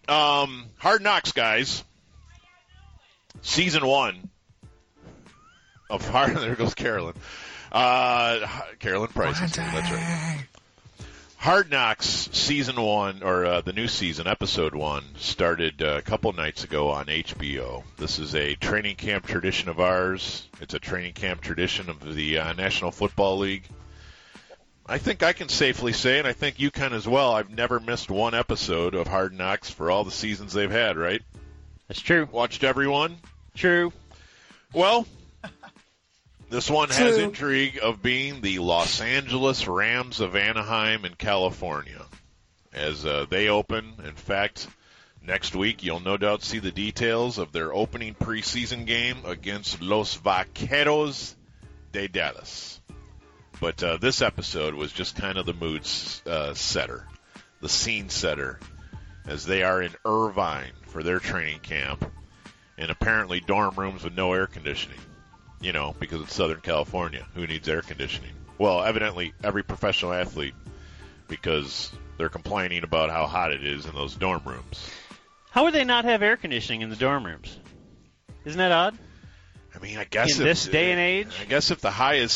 Hard Knocks, guys. Season 1 of Hard. There goes Carolyn. Carolyn Price. That's right. Hard Knocks Season 1, or the new season, Episode 1, started a couple nights ago on HBO. This is a training camp tradition of ours. It's a training camp tradition of the National Football League. I think I can safely say, and I think you can as well, I've never missed one episode of Hard Knocks for all the seasons they've had, right? That's true. Watched everyone? True. Well, this one has intrigue of being the Los Angeles Rams of Anaheim in California. As they open, in fact, next week you'll no doubt see the details of their opening preseason game against Los Vaqueros de Dallas. But this episode was just kind of the mood setter, the scene setter, as they are in Irvine for their training camp, and apparently dorm rooms with no air conditioning. You know, because it's Southern California. Who needs air conditioning? Well, evidently every professional athlete, because they're complaining about how hot it is in those dorm rooms. How would they not have air conditioning in the dorm rooms? Isn't that odd? I mean, I guess in this day and age? I guess if the high is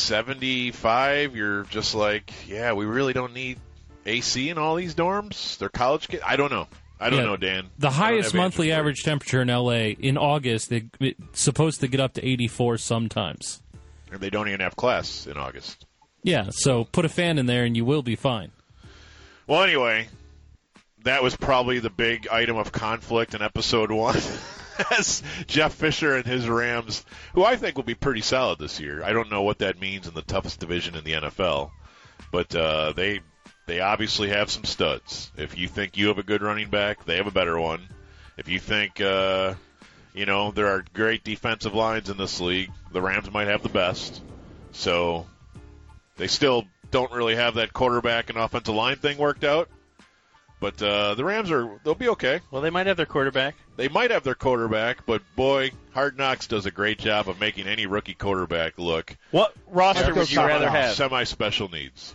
75, you're just like, yeah, we really don't need AC in all these dorms? They're college kids? I don't know. I don't know, Dan. The highest monthly average temperature in L.A. in August, it's supposed to get up to 84 sometimes. And they don't even have class in August. Yeah, so put a fan in there and you will be fine. Well, anyway, that was probably the big item of conflict in Episode 1. As Jeff Fisher and his Rams, who I think will be pretty solid this year. I don't know what that means in the toughest division in the NFL, but they obviously have some studs. If you think you have a good running back, they have a better one. If you think, there are great defensive lines in this league, the Rams might have the best. So they still don't really have that quarterback and offensive line thing worked out. But the Rams they'll be okay. Well, they might have their quarterback. They might have their quarterback, but boy, Hard Knocks does a great job of making any rookie quarterback look. What roster would you rather have? Semi-special needs.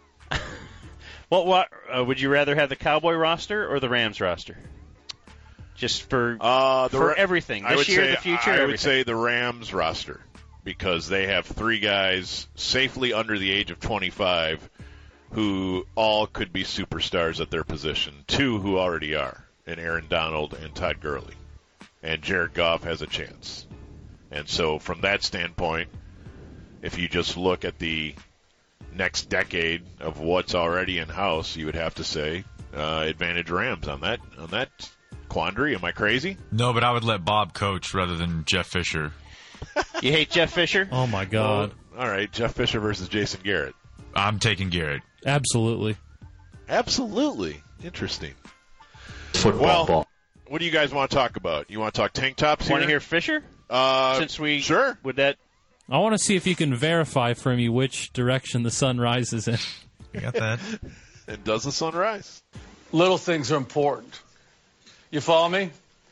What would you rather have, the Cowboy roster or the Rams roster? Just for everything. This year, the future, I everything. would say the Rams roster, because they have 3 guys safely under the age of 25 who all could be superstars at their position. 2 who already are, and Aaron Donald and Todd Gurley. And Jared Goff has a chance. And so from that standpoint, if you just look at the next decade of what's already in-house, you would have to say advantage Rams on that quandary. Am I crazy? No, but I would let Bob coach rather than Jeff Fisher. You hate Jeff Fisher? Oh, my God. Well, all right, Jeff Fisher versus Jason Garrett. I'm taking Garrett. Absolutely. Interesting. Football. What do you guys want to talk about? You want to talk tank tops here? Want to hear Fisher? Sure. Would that... I want to see if you can verify for me which direction the sun rises in. You got that? And does the sun rise? Little things are important. You follow me?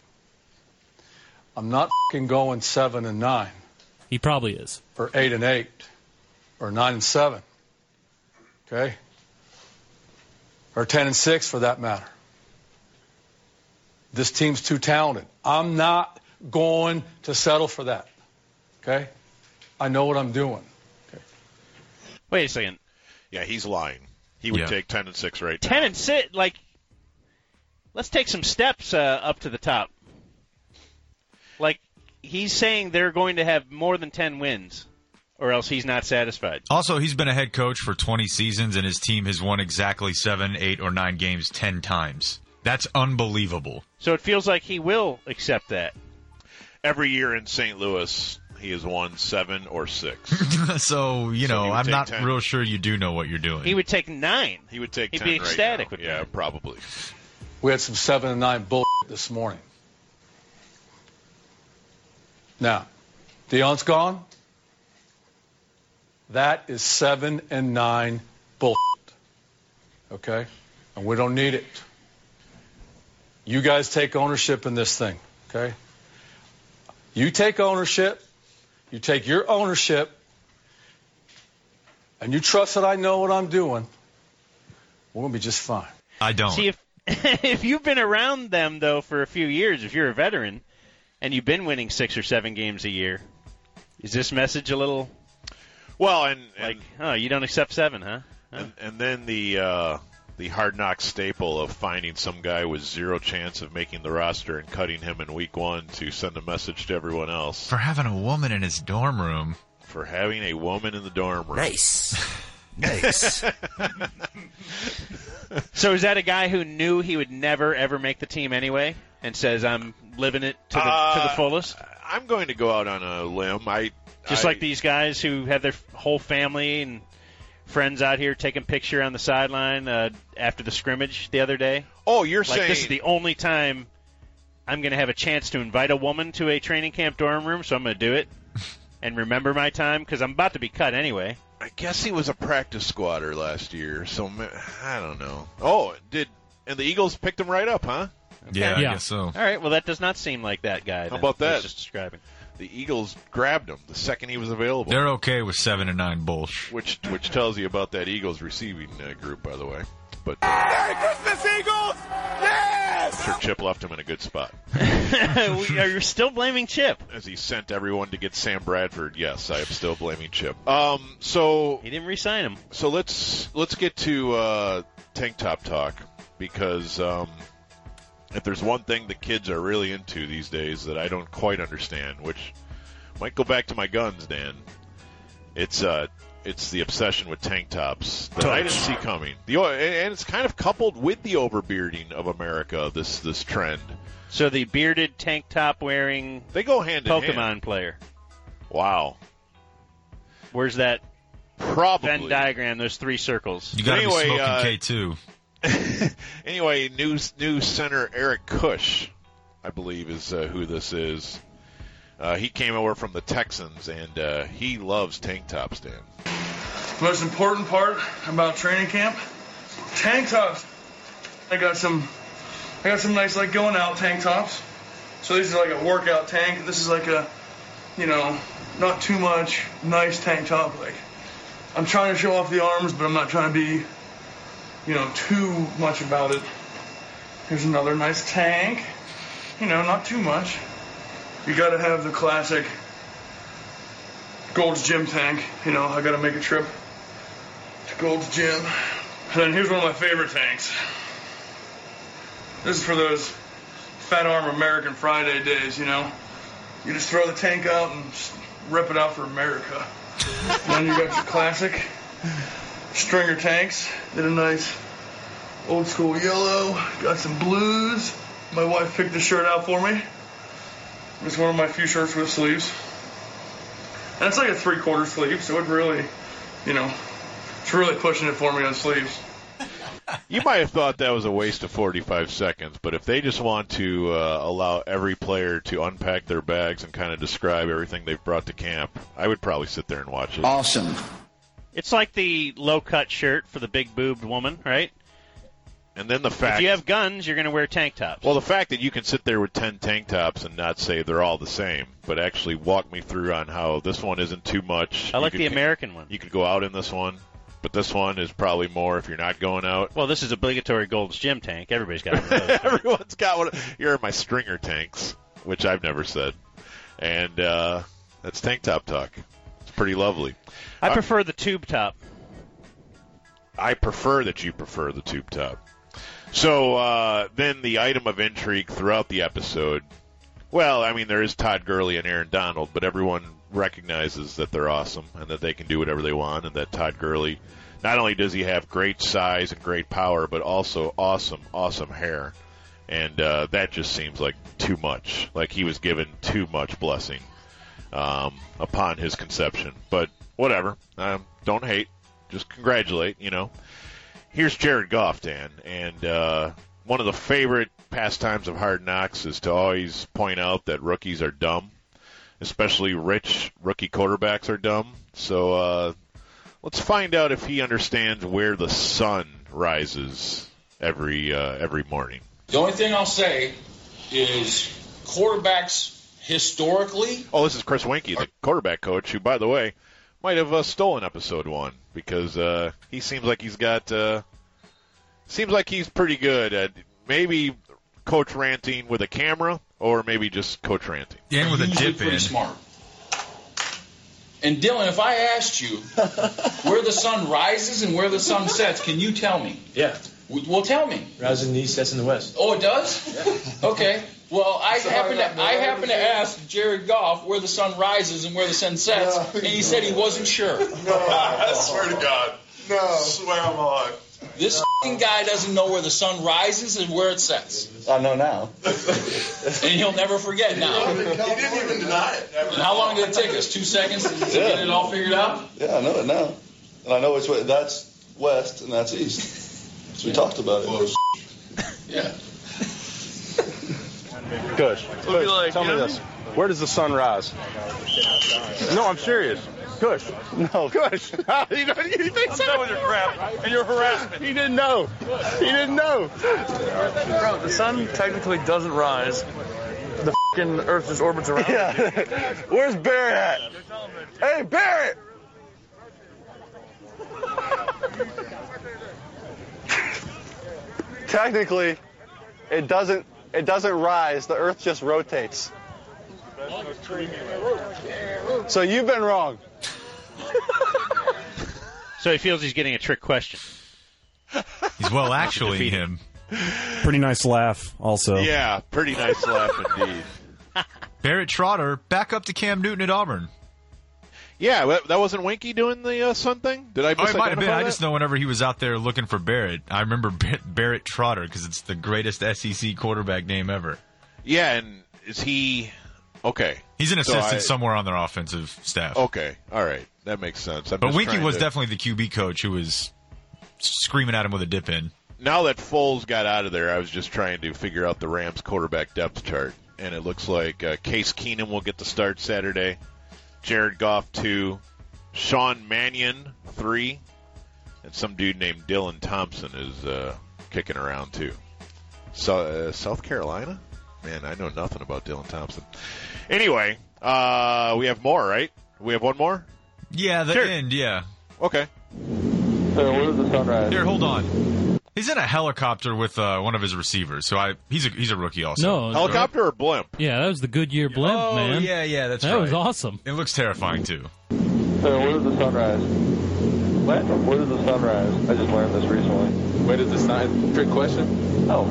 I'm not going 7-9. He probably is. Or 8-8. Or 9-7. Okay? Or 10-6 for that matter. This team's too talented. I'm not going to settle for that. Okay? I know what I'm doing. Okay. Wait a second. Yeah, he's lying. He would take 10-6 right now. 10-6, let's take some steps up to the top. He's saying they're going to have more than 10 wins, or else he's not satisfied. Also, he's been a head coach for 20 seasons, and his team has won exactly 7, 8, or 9 games 10 times. That's unbelievable. So it feels like he will accept that. Every year in St. Louis, he has won 7 or 6. So, I'm not 10. real sure you do know what you're doing. He would take 9. He would take 10 He'd be ecstatic right now. with Yeah, that. probably. We had some 7-9 bull this morning. Now, Deion's gone. That is 7-9 bull. Okay? And we don't need it. You guys take ownership in this thing. Okay? You take ownership. You take your ownership. And you trust that I know what I'm doing. We're going to be just fine. I don't. See, If you've been around them, though, for a few years, if you're a veteran and you've been winning 6 or 7 games a year, is this message a little you don't accept 7, huh? And then the Hard Knocks staple of finding some guy with zero chance of making the roster and cutting him in week 1 to send a message to everyone else. For having a woman in his dorm room. For having a woman in the dorm room. Nice. Nice. So is that a guy who knew he would never, ever make the team anyway and says, I'm living it to the fullest? I'm going to go out on a limb. Like these guys who have their whole family and friends out here taking picture on the sideline after the scrimmage the other day. Oh, you're saying this is the only time I'm going to have a chance to invite a woman to a training camp dorm room, so I'm going to do it and remember my time because I'm about to be cut anyway. I guess he was a practice squatter last year, so I don't know. Oh, and the Eagles picked him right up, huh? Okay. Yeah, I guess so. All right, well, that does not seem like that guy. How about that? I was just describing. The Eagles grabbed him the second he was available. They're okay with 7 and 9 bullshit. Which tells you about that Eagles receiving group, by the way. But Merry Christmas, Eagles! Yes! I'm sure Chip left him in a good spot. Are you still blaming Chip? As he sent everyone to get Sam Bradford, yes, I am still blaming Chip. So he didn't re-sign him. So let's get to tank top talk because if there's one thing the kids are really into these days that I don't quite understand, which might go back to my guns, Dan, it's the obsession with tank tops that I didn't see coming. And it's kind of coupled with the overbearding of America, this trend. So the bearded tank top wearing they go hand in Pokemon hand. Player. Wow. Where's that Probably. Venn diagram, those 3 circles? You got to be smoking K2. Anyway, new center Eric Kush, I believe, is who this is. He came over from the Texans, and he loves tank tops, Dan. The most important part about training camp, tank tops. I got some nice going out tank tops. So these are like a workout tank. This is like a, not too much, nice tank top. Like I'm trying to show off the arms, but I'm not trying to be, too much about it. Here's another nice tank. Not too much. You got to have the classic Gold's Gym tank. I got to make a trip to Gold's Gym. And then here's one of my favorite tanks. This is for those Fat Arm American Friday days, You just throw the tank out and just rip it out for America. Then you got your classic stringer tanks. Did a nice old school yellow. Got some blues. My wife picked this shirt out for me. It's one of my few shirts with sleeves. And it's like a 3/4 sleeve, so it really, it's really pushing it for me on sleeves. You might have thought that was a waste of 45 seconds, but if they just want to allow every player to unpack their bags and kind of describe everything they've brought to camp, I would probably sit there and watch it. Awesome. It's like the low-cut shirt for the big-boobed woman, right? And then the fact... If you have guns, you're going to wear tank tops. Well, the fact that you can sit there with 10 tank tops and not say they're all the same, but actually walk me through on how this one isn't too much. I like the American one. You could go out in this one. But this one is probably more if you're not going out. Well, this is obligatory Gold's Gym tank. Everybody's got one of those. Right? Everyone's got one. Here are my stringer tanks, which I've never said. And that's tank top talk. It's pretty lovely. I prefer the tube top. I prefer that you prefer the tube top. So then the item of intrigue throughout the episode, well, I mean, there is Todd Gurley and Aaron Donald, but everyone recognizes that they're awesome and that they can do whatever they want, and that Todd Gurley, not only does he have great size and great power, but also awesome hair. And that just seems like too much. Like he was given too much blessing upon his conception. But whatever. Don't hate. Just congratulate, Here's Jared Goff, Dan. And one of the favorite pastimes of Hard Knocks is to always point out that rookies are dumb. Especially rich rookie quarterbacks are dumb. So let's find out if he understands where the sun rises every morning. The only thing I'll say is quarterbacks historically... Oh, this is Chris Weinke, the quarterback coach, who, by the way, might have stolen episode 1 because he seems like he's got... seems like he's pretty good at maybe Coach ranting with a camera, or maybe just Coach ranting. Yeah, and with a Usually dip pretty in. smart. And Dylan, if I asked you where the sun rises and where the sun sets, can you tell me? Yeah. Well, tell me. Rises in the east, sets in the west. Oh, it does? Yeah. Okay. Well, I happen to ask Jared Goff where the sun rises and where the sun sets, and he said he wasn't sure. No, I swear to God. No. I swear I'm on. This guy doesn't know where the sun rises and where it sets. I know now. And he'll never forget now. He didn't even deny it. And how long did it take us? 2 seconds to get it all figured out? Yeah, I know it now. And I know which way. That's west and that's east. So we talked about it. Yeah. Kush, tell me this. Where does the sun rise? No, I'm serious. Kush. No. Kush. You think so? I'm done with your crap and your harassment. He didn't know. He didn't know. Bro, the sun technically doesn't rise. The fucking Earth just orbits around. Yeah. Where's Barrett at? Hey, Barrett! Technically, it doesn't rise. The Earth just rotates. So you've been wrong. So he feels he's getting a trick question. He's well actually him. Pretty nice laugh, also. Yeah, pretty nice laugh indeed. Barrett Trotter back up to Cam Newton at Auburn. Yeah, that wasn't Winky doing the Sun thing? Did I Oh, it might have been. misidentify I that? just know whenever he was out there looking for Barrett, I remember Barrett Trotter because it's the greatest SEC quarterback name ever. Yeah, and is he... Okay. He's an assistant somewhere on their offensive staff. Okay, all right. That makes sense. But Winky was definitely the QB coach who was screaming at him with a dip in. Now that Foles got out of there, I was just trying to figure out the Rams quarterback depth chart. And it looks like Case Keenum will get the start Saturday. Jared Goff, 2. Sean Mannion, 3. And some dude named Dylan Thompson is kicking around, too. So, South Carolina? Man, I know nothing about Dylan Thompson. Anyway, we have more, right? We have one more? Yeah, the end, yeah. Okay. So where's the sunrise? Here, hold on. He's in a helicopter with one of his receivers, so he's a rookie also. No. Helicopter or blimp? Yeah, that was the Goodyear blimp, Oh, man. yeah, that's that right. That was awesome. It looks terrifying, too. So where's the sunrise? What? Where does the sunrise? I just learned this recently. Where does the sun... Trick question? No.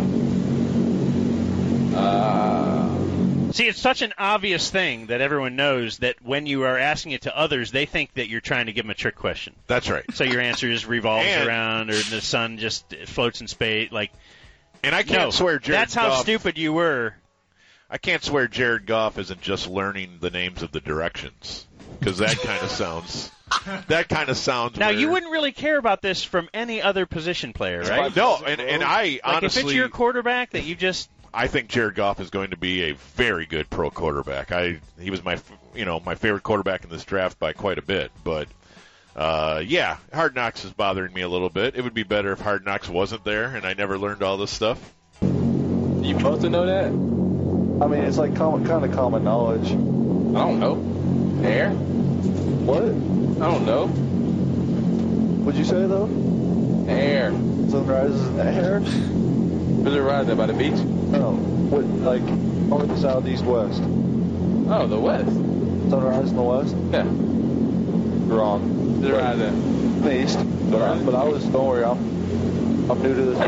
See, it's such an obvious thing that everyone knows that when you are asking it to others, they think that you're trying to give them a trick question. That's right. So your answer just revolves around, or the sun just floats in space. Like, and I can't swear Jared that's how Goff, stupid you were. I can't swear Jared Goff isn't just learning the names of the directions, because that kind of sounds. That kind of sounds. Now weird. you wouldn't really care about this from any other position player, right? No, and I honestly, if it's your quarterback that you just. I think Jared Goff is going to be a very good pro quarterback. He was my favorite quarterback in this draft by quite a bit. But yeah, Hard Knocks is bothering me a little bit. It would be better if Hard Knocks wasn't there and I never learned all this stuff. You supposed to know that? I mean, it's like kind of common knowledge. I don't know. Air? What? I don't know. What'd you say though? Air. Sunrise is in the air. Where's it rise at? By the beach? No. What? Like north, south, east, west. Oh, the west. Sunrise in the west. Yeah. Wrong. Where's it rise at? The east. But I was. Don't worry. I'm new to this.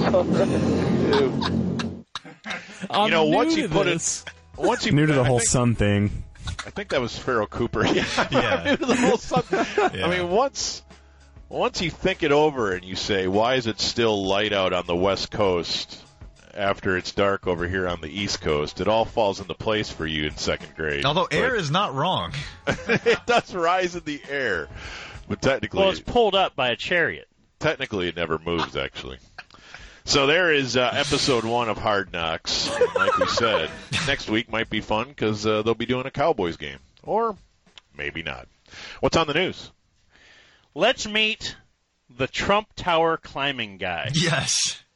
I'm once new you to put this. it, once you New to the whole think, sun thing. I think that was Pharaoh Cooper. Yeah. Yeah. New to the whole sun. Yeah. I mean, once you think it over and you say, why is it still light out on the West Coast after it's dark over here on the East Coast? It all falls into place for you in second grade. Although air is not wrong. It does rise in the air, but technically, Well, it's pulled up by a chariot. Technically, it never moves, actually. So there is episode 1 of Hard Knocks. And like we said, next week might be fun because they'll be doing a Cowboys game. Or maybe not. What's on the news? Let's meet the Trump Tower climbing guy. Yes.